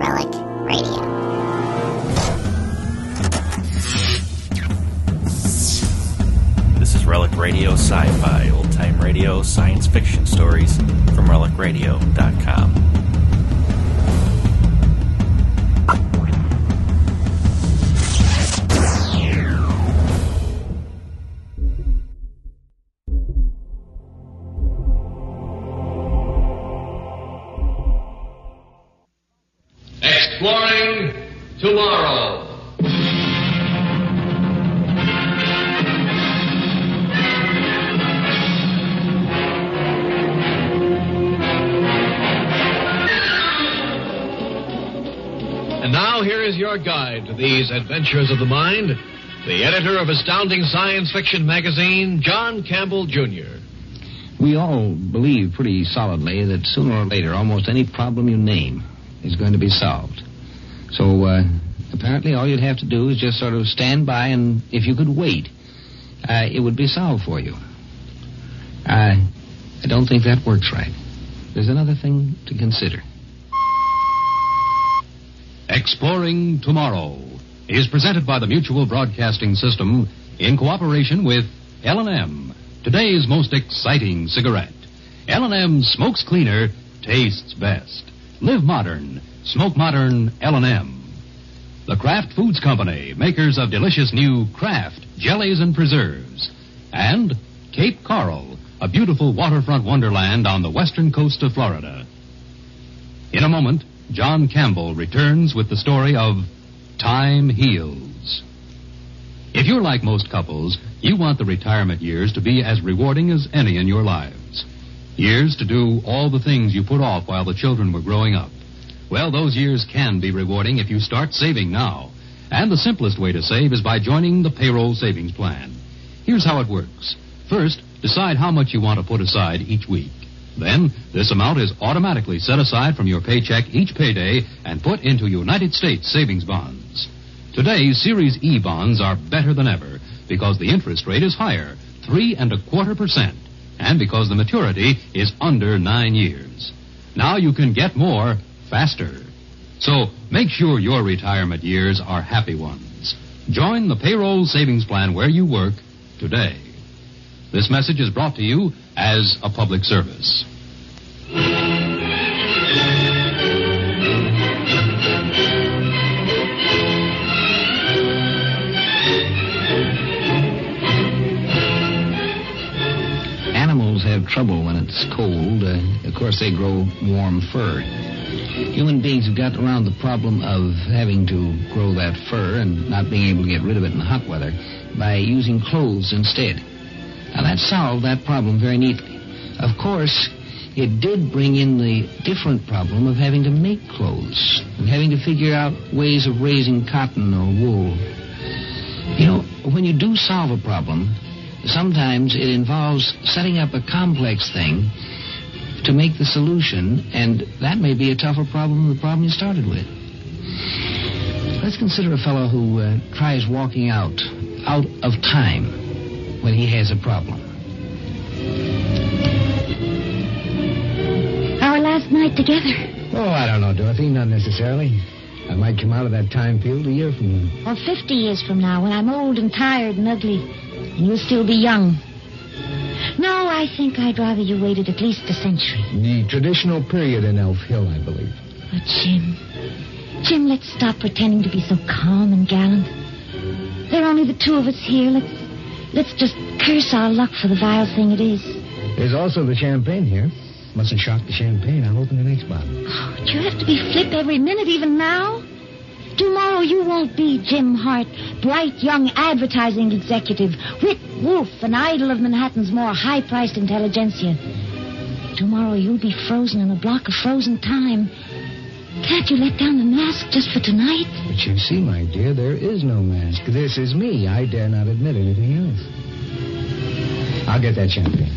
Relic Radio. This is Relic Radio Sci-Fi, old-time radio, science fiction stories from RelicRadio.com. Exploring Tomorrow. And now here is your guide to these adventures of the mind, the editor of Astounding Science Fiction magazine, John Campbell, Jr. We all believe pretty solidly that sooner or later almost any problem you name is going to be solved. So, apparently all you'd have to do is just sort of stand by, and if you could wait, it would be solved for you. I don't think that works right. There's another thing to consider. Exploring Tomorrow is presented by the Mutual Broadcasting System in cooperation with L&M, today's most exciting cigarette. L&M smokes cleaner, tastes best. Live modern. Smoke modern L&M. The Kraft Foods Company, makers of delicious new Kraft jellies and preserves. And Cape Coral, a beautiful waterfront wonderland on the western coast of Florida. In a moment, John Campbell returns with the story of Time Heals. If you're like most couples, you want the retirement years to be as rewarding as any in your lives. Years to do all the things you put off while the children were growing up. Well, those years can be rewarding if you start saving now. And the simplest way to save is by joining the payroll savings plan. Here's how it works. First, decide how much you want to put aside each week. Then, this amount is automatically set aside from your paycheck each payday and put into United States savings bonds. Today, Series E bonds are better than ever because the interest rate is higher, 3.25%. And because the maturity is under 9 years. Now you can get more faster. So make sure your retirement years are happy ones. Join the payroll savings plan where you work today. This message is brought to you as a public service. Animals have trouble when it's cold. Of course, they grow warm fur. Human beings have got around the problem of having to grow that fur and not being able to get rid of it in the hot weather by using clothes instead. Now, that solved that problem very neatly. Of course, it did bring in the different problem of having to make clothes and having to figure out ways of raising cotton or wool. You know, when you do solve a problem, sometimes it involves setting up a complex thing to make the solution, and that may be a tougher problem than the problem you started with. Let's consider a fellow who tries walking out of time when he has a problem. Our last night together. Oh, I don't know, Dorothy. Not necessarily. I might come out of that time field a year from now. Or 50 years from now, when I'm old and tired and ugly, and you'll still be young. No, I think I'd rather you waited at least a century. The traditional period in Elf Hill, I believe. Oh, Jim. Jim, let's stop pretending to be so calm and gallant. There are only the two of us here. Let's just curse our luck for the vile thing it is. There's also the champagne here. Mustn't shock the champagne. I'll open the next bottle. Oh, do you have to be flip every minute, even now? Tomorrow you won't be Jim Hart, bright young advertising executive, wit wolf, an idol of Manhattan's more high-priced intelligentsia. Tomorrow you'll be frozen in a block of frozen time. Can't you let down the mask just for tonight? But you see, my dear, there is no mask. This is me. I dare not admit anything else. I'll get that champagne.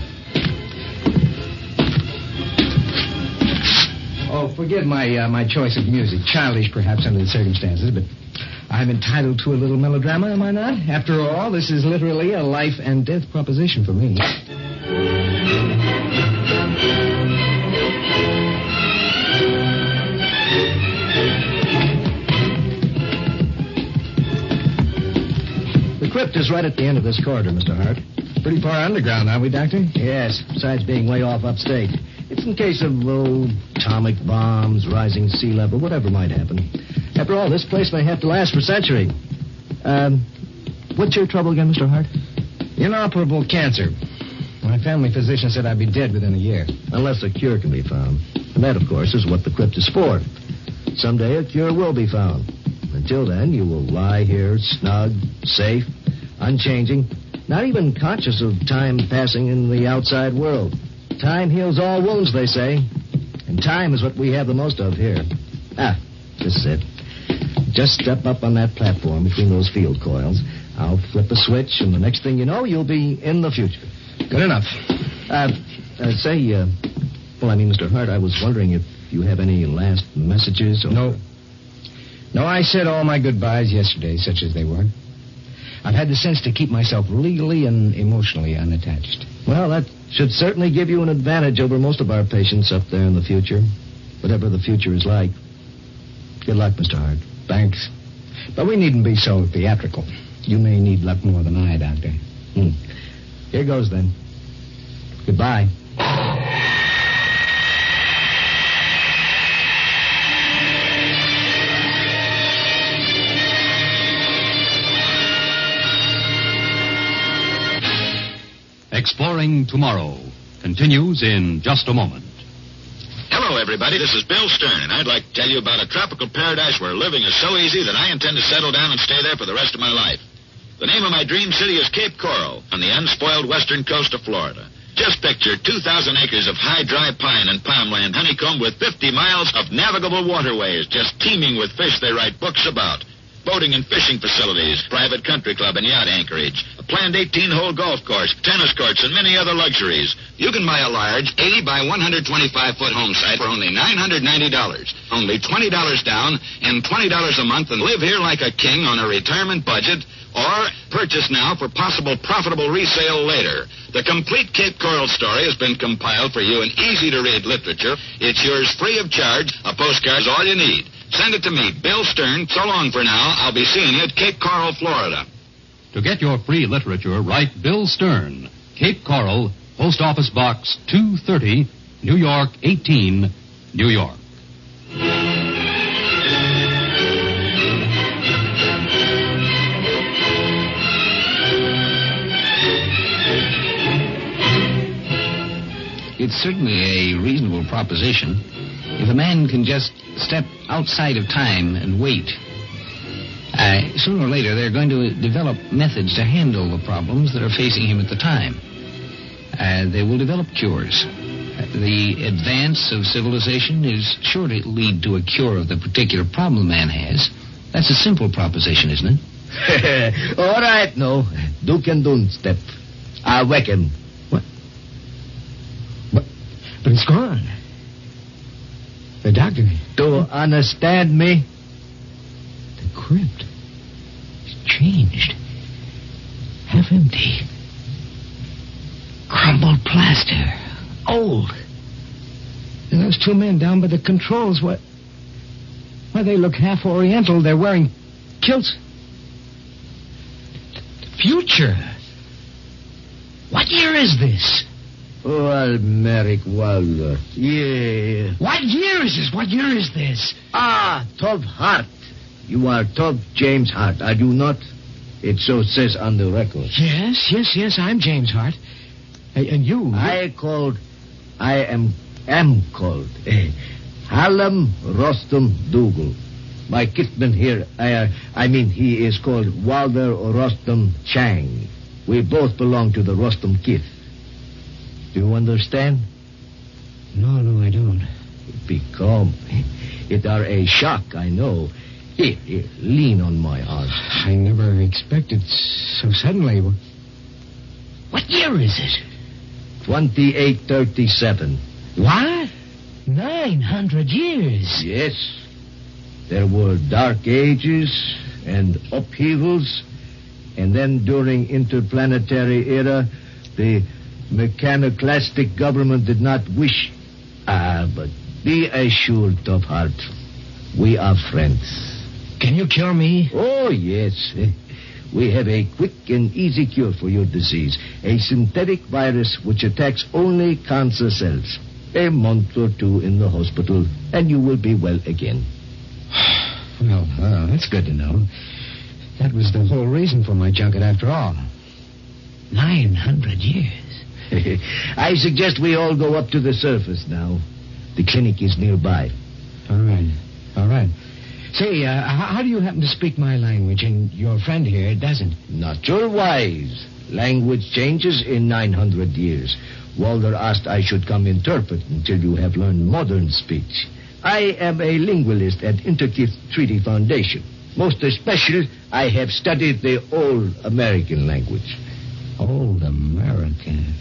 Oh, forgive my choice of music. Childish, perhaps, under the circumstances, but I'm entitled to a little melodrama, am I not? After all, this is literally a life and death proposition for me. crypt is right at the end of this corridor, Mr. Hart. Pretty far underground, aren't we, Doctor? Yes, besides being way off upstate. It's in case of, atomic bombs, rising sea level, whatever might happen. After all, this place may have to last for centuries. What's your trouble again, Mr. Hart? Inoperable cancer. My family physician said I'd be dead within a year. Unless a cure can be found. And that, of course, is what the crypt is for. Someday a cure will be found. Until then, you will lie here, snug, safe, unchanging, not even conscious of time passing in the outside world. Time heals all wounds, they say. And time is what we have the most of here. This is it. Just step up on that platform between those field coils. I'll flip a switch, and the next thing you know, you'll be in the future. Good enough. Mr. Hart, I was wondering if you have any last messages or... No, I said all my goodbyes yesterday, such as they were. I've had the sense to keep myself legally and emotionally unattached. Well, that should certainly give you an advantage over most of our patients up there in the future. Whatever the future is like. Good luck, Mr. Hart. Thanks. But we needn't be so theatrical. You may need luck more than I, Doctor. Here goes, then. Goodbye. Exploring Tomorrow continues in just a moment. Hello, everybody. This is Bill Stern, and I'd like to tell you about a tropical paradise where living is so easy that I intend to settle down and stay there for the rest of my life. The name of my dream city is Cape Coral, on the unspoiled western coast of Florida. Just picture 2,000 acres of high, dry pine and palmland honeycombed with 50 miles of navigable waterways, just teeming with fish they write books about. Boating and fishing facilities, private country club and yacht anchorage, a planned 18-hole golf course, tennis courts, and many other luxuries. You can buy a large 80 by 125-foot home site for only $990. Only $20 down and $20 a month, and live here like a king on a retirement budget, or purchase now for possible profitable resale later. The complete Cape Coral story has been compiled for you in easy-to-read literature. It's yours free of charge. A postcard's all you need. Send it to me, Bill Stern. So long for now. I'll be seeing you at Cape Coral, Florida. To get your free literature, write Bill Stern, Cape Coral, Post Office Box 230, New York 18, New York. It's certainly a reasonable proposition. If a man can just step outside of time and wait, sooner or later they're going to develop methods to handle the problems that are facing him at the time. They will develop cures. The advance of civilization is sure to lead to a cure of the particular problem man has. That's a simple proposition, isn't it? All right, no. Do can do step. I reckon. What? But it's gone. The doctor. Do understand me? The crypt is changed. Half empty. Crumbled plaster. Old. And those two men down by the controls, why, they look half oriental. They're wearing kilts. The future. What year is this? Oh, Almeric Wilder. Yeah. What year is this? What year is this? Tov Hart. You are Tov James Hart, are you not? It so says on the record. Yes, I'm James Hart. And you? I am called Hallam Rostam Dougal. My kinsman here, he is called Walder Rostam Chang. We both belong to the Rostam kith. Do you understand? No, I don't. Be calm. It are a shock, I know. Here, lean on my arm. I never expected so suddenly. What year is it? 2837. What? 900 years. Yes. There were dark ages and upheavals, and then during interplanetary era, the mechaniclastic government did not wish. But be assured, Tov Hart, we are friends. Can you cure me? Oh, yes. We have a quick and easy cure for your disease. A synthetic virus which attacks only cancer cells. A month or two in the hospital, and you will be well again. Well, that's good to know. That was the whole reason for my junket after all. 900 years. I suggest we all go up to the surface now. The clinic is nearby. All right. Say, how do you happen to speak my language, and your friend here doesn't? Natural wise. Language changes in 900 years. Walder asked I should come interpret until you have learned modern speech. I am a linguist at Interkith Treaty Foundation. Most especially, I have studied the Old American language. Old American.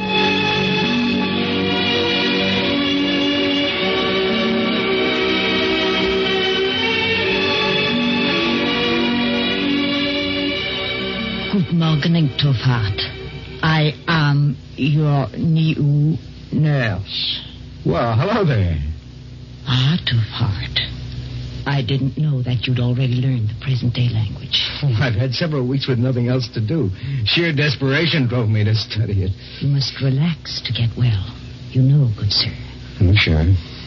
Good morning, Tofart. I am your new nurse. Well, hello there. Tofart. I didn't know that you'd already learned the present-day language. Oh, I've had several weeks with nothing else to do. Sheer desperation drove me to study it. You must relax to get well. You know, good sir. Oh, sure.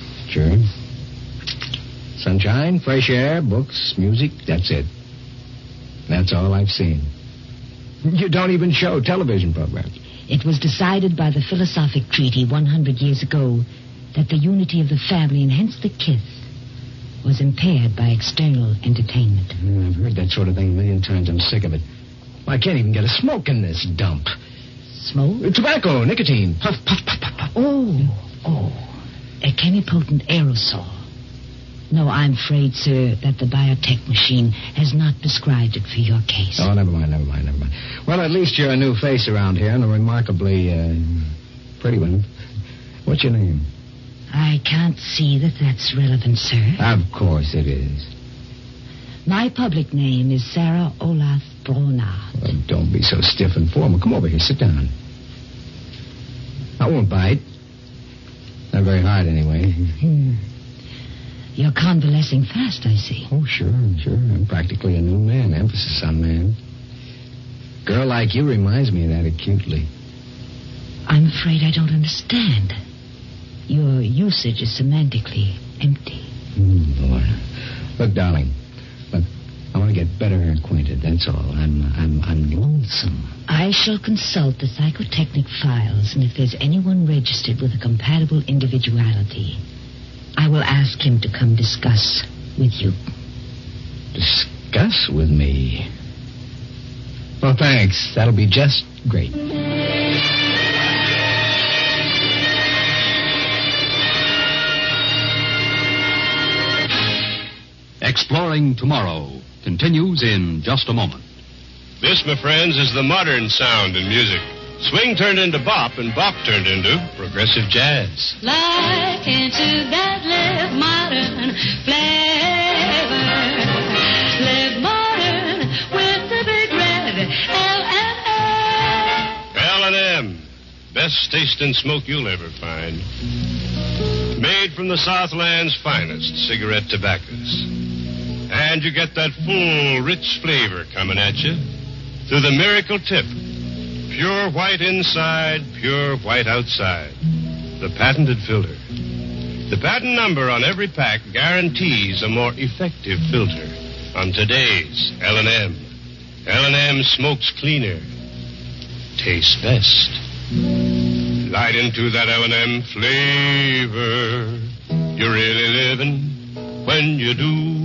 Sunshine, fresh air, books, music, that's it. That's all I've seen. You don't even show television programs. It was decided by the Philosophic Treaty 100 years ago that the unity of the family, and hence the kith, was impaired by external entertainment. I've heard that sort of thing a million times. I'm sick of it. I can't even get a smoke in this dump. Smoke? Tobacco, nicotine. Puff, puff, puff, puff, puff. Oh. A chemipotent aerosol. No, I'm afraid, sir, that the biotech machine has not prescribed it for your case. Oh, never mind. Well, at least you're a new face around here, and a remarkably, pretty one. What's your name? I can't see that that's relevant, sir. Of course it is. My public name is Sarah Olaf Bronard. Well, don't be so stiff and formal. Come over here. Sit down. I won't bite. Not very hard, anyway. You're convalescing fast, I see. Oh, sure. I'm practically a new man. Emphasis on man. Girl like you reminds me of that acutely. I'm afraid I don't understand. Your usage is semantically empty. Lord. Look, darling. Look, I want to get better acquainted, that's all. I'm lonesome. I shall consult the psychotechnic files, and if there's anyone registered with a compatible individuality, I will ask him to come discuss with you. Discuss with me? Well, thanks. That'll be just great. Exploring Tomorrow continues in just a moment. This, my friends, is the modern sound in music. Swing turned into bop, and bop turned into progressive jazz. Like into that live modern flavor. Live modern with the big red L&M. L&M. Best tasting smoke you'll ever find. Made from the Southland's finest cigarette tobaccos. And you get that full, rich flavor coming at you through the miracle tip. Pure white inside, pure white outside. The patented filter. The patent number on every pack guarantees a more effective filter on today's L&M. L&M smokes cleaner. Tastes best. Light into that L&M flavor. You're really living when you do.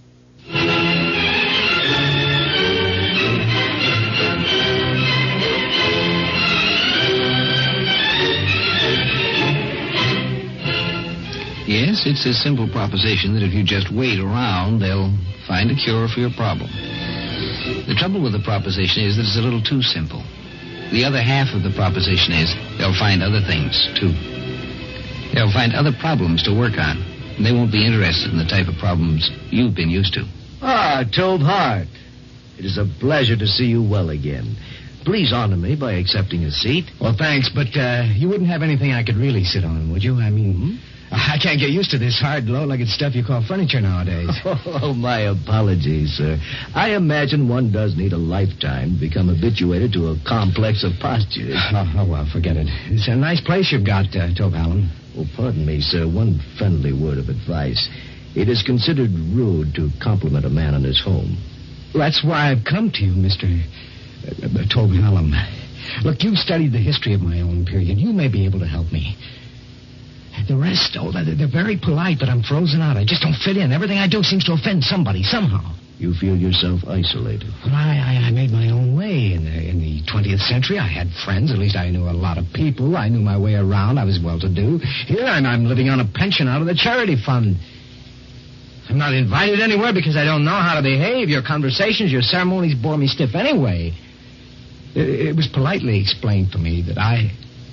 Yes, it's a simple proposition that if you just wait around, they'll find a cure for your problem. The trouble with the proposition is that it's a little too simple. The other half of the proposition is they'll find other things, too. They'll find other problems to work on. And they won't be interested in the type of problems you've been used to. Tobe Hart. It is a pleasure to see you well again. Please honor me by accepting a seat. Well, thanks, but you wouldn't have anything I could really sit on, would you? I mean, I can't get used to this hard, low-legged stuff you call furniture nowadays. Oh, my apologies, sir. I imagine one does need a lifetime to become habituated to a complex of postures. Oh, well, forget it. It's a nice place you've got, Tobe Hallam. Oh, pardon me, sir. One friendly word of advice. It is considered rude to compliment a man in his home. Well, that's why I've come to you, Mr. Tobe Hallam. Look, you've studied the history of my own period. You may be able to help me. The rest, they're very polite, but I'm frozen out. I just don't fit in. Everything I do seems to offend somebody, somehow. You feel yourself isolated? Well, I made my own way in the 20th century. I had friends. At least I knew a lot of people. I knew my way around. I was well-to-do. Here I'm living on a pension out of the charity fund. I'm not invited anywhere because I don't know how to behave. Your conversations, your ceremonies bore me stiff anyway. It was politely explained to me that I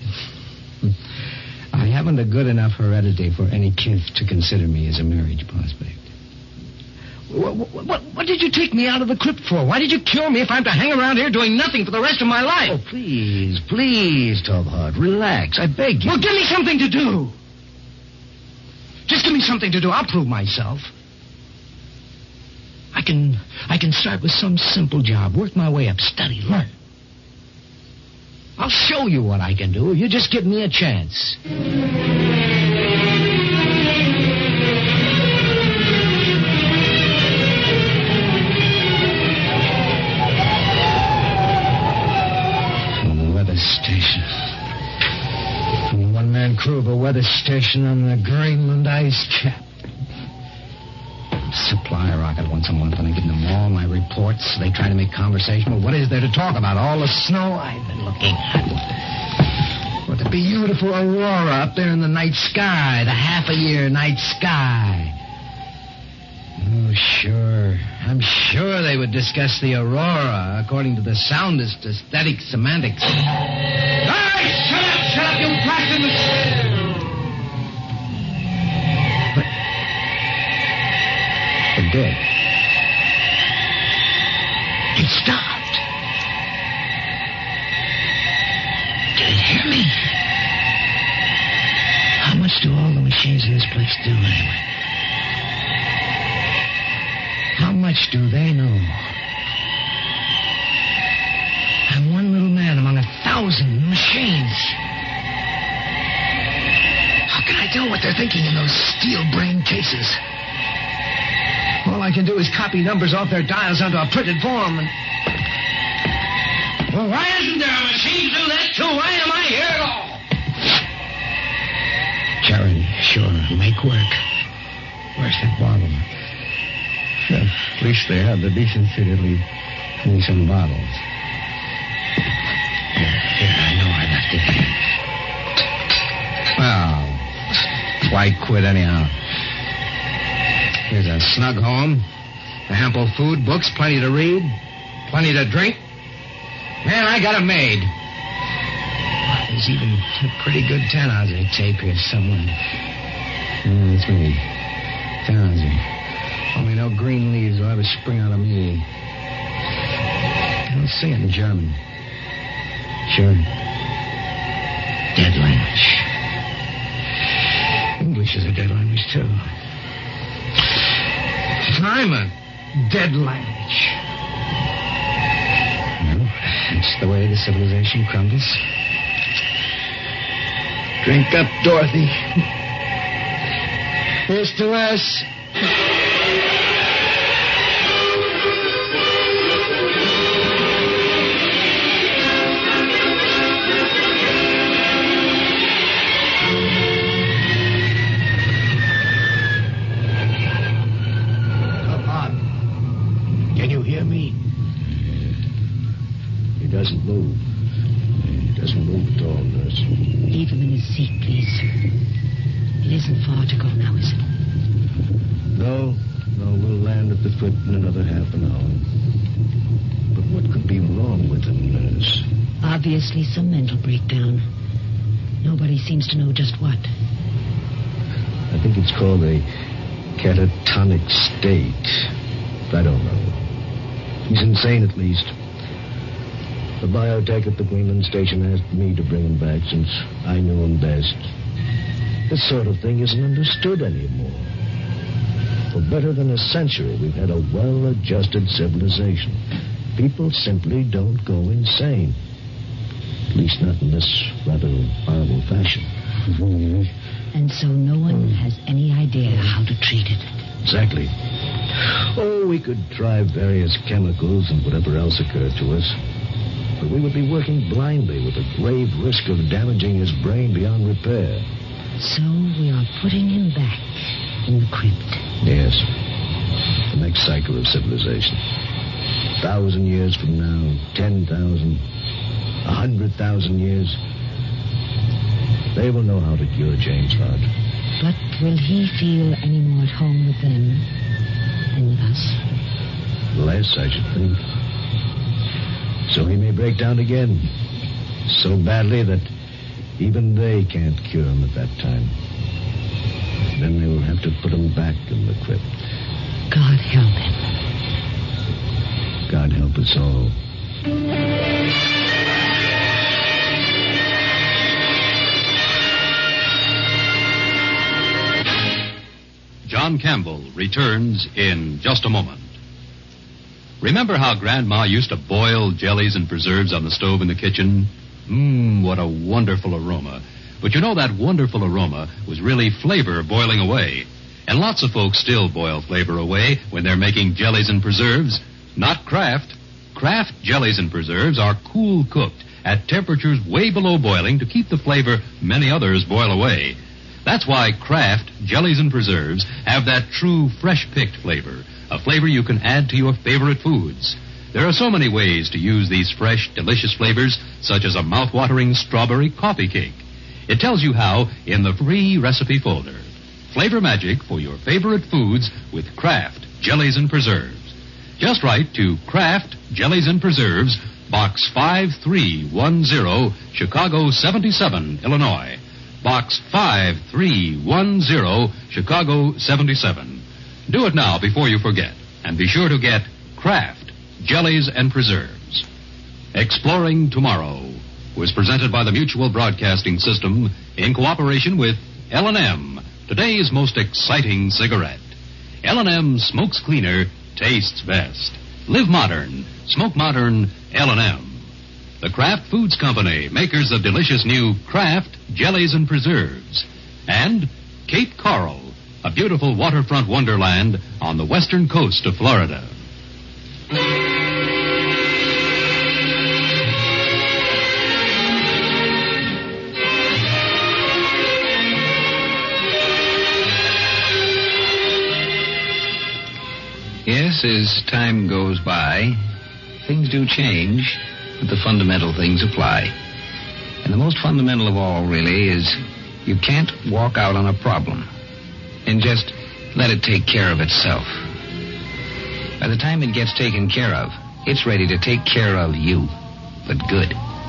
haven't a good enough heredity for any kith to consider me as a marriage prospect. What did you take me out of the crypt for? Why did you cure me if I'm to hang around here doing nothing for the rest of my life? Oh, please, Tobe Hart, relax. I beg you. Well, give me something to do. Just give me something to do. I'll prove myself. I can start with some simple job, work my way up, study, learn. I'll show you what I can do if you just give me a chance. From the weather station. From the one-man crew of a weather station on the Greenland ice cap. Supply a rocket once a month, and I give them all my reports. They try to make conversation. Well, what is there to talk about? All the snow I've been looking at. What the beautiful aurora up there in the night sky, the half-a-year night sky. Oh, sure. I'm sure they would discuss the aurora according to the soundest aesthetic semantics. All right, shut up, you blasted... Dead. It stopped. Did it hear me? How much do all the machines in this place do anyway? How much do they know? I'm one little man among 1,000 machines. How can I tell what they're thinking in those steel-brained cases? All I can do is copy numbers off their dials onto a printed form. Well, why isn't there a machine to do that, too? Why am I here at all? Charity, sure, make work. Where's that bottle? Well, at least they had the decency to leave me some bottles. Here, I know I left it here. Well, why quit anyhow? Here's a snug home, ample food, books, plenty to read, plenty to drink. Man, I got a maid. There's even a pretty good Tannhauser tape here somewhere. It's me. Tannhauser. Only no green leaves will ever spring out of me. I'll sing it in German. Sure. Dead language. English is a dead language, too. I'm a dead language. Well, that's the way the civilization crumbles. Drink up, Dorothy. Here's to us. Doesn't move. He doesn't move at all, nurse. Leave him in his seat, please. It isn't far to go now, is it? No, we'll land at the foot in another half an hour. But what could be wrong with him, nurse? Obviously some mental breakdown. Nobody seems to know just what. I think it's called a catatonic state. I don't know. He's insane, at least. The biotech at the Greenland station asked me to bring him back since I knew him best. This sort of thing isn't understood anymore. For better than a century, we've had a well-adjusted civilization. People simply don't go insane. At least not in this rather horrible fashion. And so no one has any idea how to treat it. Exactly. Oh, we could try various chemicals and whatever else occurred to us. But we would be working blindly with a grave risk of damaging his brain beyond repair. So we are putting him back in the crypt. Yes. The next cycle of civilization. 1,000 years from now, 10,000, 100,000 years. They will know how to cure James Hart. But will he feel any more at home with them than with us? Less, I should think. So he may break down again. So badly that even they can't cure him at that time. Then they will have to put him back in the crypt. God help him. God help us all. John Campbell returns in just a moment. Remember how Grandma used to boil jellies and preserves on the stove in the kitchen? What a wonderful aroma. But you know that wonderful aroma was really flavor boiling away. And lots of folks still boil flavor away when they're making jellies and preserves. Not Kraft. Kraft jellies and preserves are cool cooked at temperatures way below boiling to keep the flavor many others boil away. That's why Kraft jellies and preserves have that true fresh-picked flavor, a flavor you can add to your favorite foods. There are so many ways to use these fresh, delicious flavors, such as a mouth-watering strawberry coffee cake. It tells you how in the free recipe folder. Flavor magic for your favorite foods with Kraft jellies and preserves. Just write to Kraft Jellies and Preserves, Box 5310, Chicago 77, Illinois. Box 5310, Chicago 77. Do it now before you forget. And be sure to get Kraft Jellies and Preserves. Exploring Tomorrow was presented by the Mutual Broadcasting System in cooperation with L&M, today's most exciting cigarette. L&M smokes cleaner, tastes best. Live modern. Smoke modern. L&M. The Kraft Foods Company, makers of delicious new Kraft Jellies and Preserves. And Cape Coral, a beautiful waterfront wonderland on the western coast of Florida. Yes, as time goes by, things do change, but the fundamental things apply. And the most fundamental of all, really, is you can't walk out on a problem and just let it take care of itself. By the time it gets taken care of, it's ready to take care of you, but good.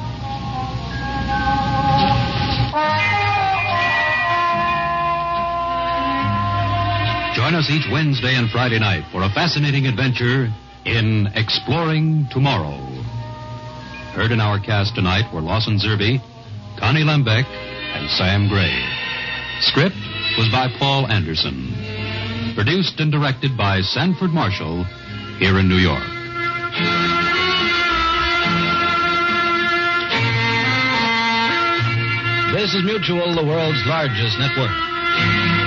Join us each Wednesday and Friday night for a fascinating adventure in Exploring Tomorrow. Heard in our cast tonight were Lawson Zerbe, Connie Lembeck, and Sam Gray. Script was by Paul Anderson. Produced and directed by Sanford Marshall here in New York. This is Mutual, the world's largest network.